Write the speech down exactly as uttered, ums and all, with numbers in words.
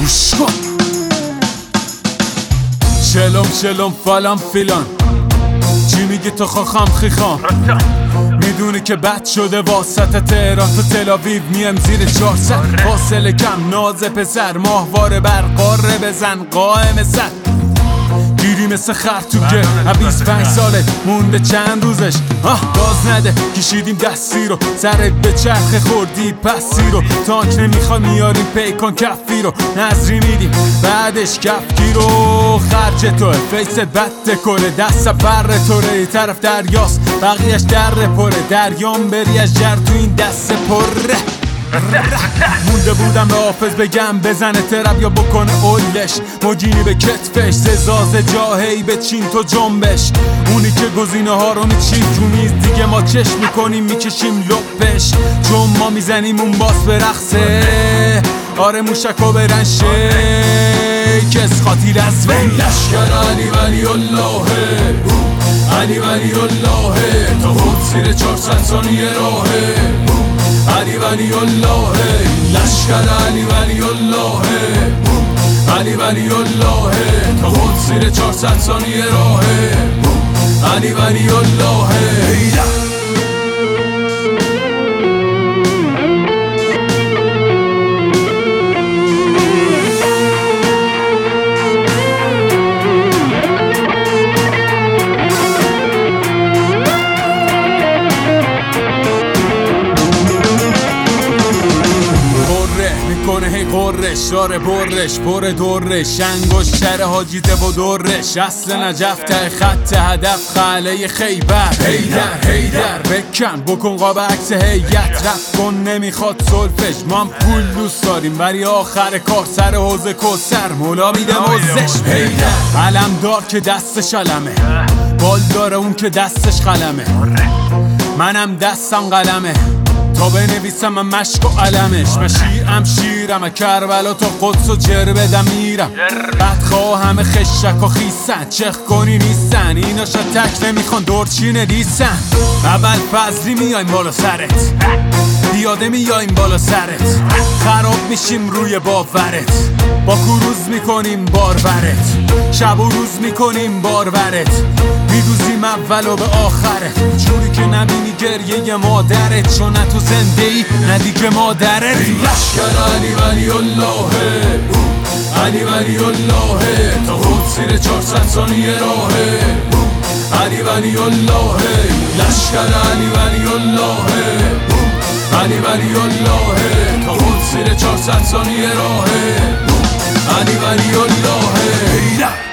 گوش کن. شلم شلم فلان فیلان، چی میگی تو خاخام خیخام؟ میدونی که بد شده واسط تهران تو تلاویو میم زیر چهارصد. فاصله کم ناز پسر ماهواره بر قاره بزن قائم صد. گیری مثل خر تو گه بیست پنج ساله مونده چند روزش آه گاز نده کشیدیم دستی رو سرت به چرخ خوردی پسی رو تانک نمیخوای میاریم پیکان کفی رو نظری میدیم بعدش کفکی رو خرج توه فیست بد دکوره دست بر توره ای طرف دریاست بقیهش در پره دریام بری از جر تو این دست پره. مونده بودم به حافظ بگم بزنه ترپ یا بکنه اولش موجینی به کتفش ززاز جاهی به چین تو جنبش اونی که گزینه ها رو میچید تو میز دیگه ما چشم میکنیم میکشیم لپش چون ما میزنیم اون باس به رقصه آره موشکو برن شیکس خاطیر از وی لشکر علی ولی الله علی ولی الله تا خود زیر چهارصد ثانیه راهه علی ولی الله لشکر علی ولی الله علی ولی الله تا خود زیر چهارصد ثانیه راهه علی ولی الله. کنه هی قرش داره برش پر دورش انگوش شر حاجیده و دورش اصل نجف ته خط هدف خاله خیبر هیدر هیدر بکن بکن قاب عکس هیت رفت کن نمیخواد سلفش ما هم پول دوست داریم ولی آخر کار سر حوزه کسر مولا میده موزش هیدر علم دار که دستش علمه بال داره اون که دستش قلمه منم دستم قلمه تا بنویسم من مشک و علمش مشیعم شیرم کربلا تا قدس و جر بدم میرم بدخواه همه خشک و خیسن چخ کنی نیستن اینا شتک نمیخوان دورچینه دیسن اول فضلی میایم بالا سرت پیاده میایم بالا سرت خراب میشیم روی باورت با کروز میکنیم بارورت شب و روز میکنیم بارورت میدوزیم اول و به آخرت جوری که نبینی گریه مادرت چون نه تو زنده ای نه دیگه مادرت. لشکر علی ولی الله علی ولی الله تا خود زیر چهارصد ثانیه راهه علی ولی الله لشکر علی ولی الله علی ولی الله تا خود زیر چهارصد ثانیه راهه علی ولی الله.